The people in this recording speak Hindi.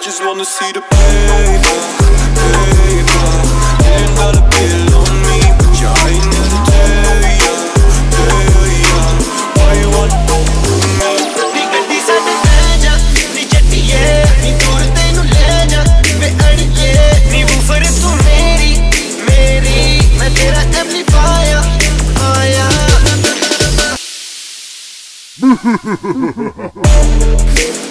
just wanna see the paper, paper. $1 million bill on me, but you ain't never tell ya, why you want me? नी गड्डी साडे ले जा, नी जट्टिए, नी दूर तेनू ले जा, वे अड़िए, नी वूफर तू मेरी, मैं तेरा एम्पलीफायर आया।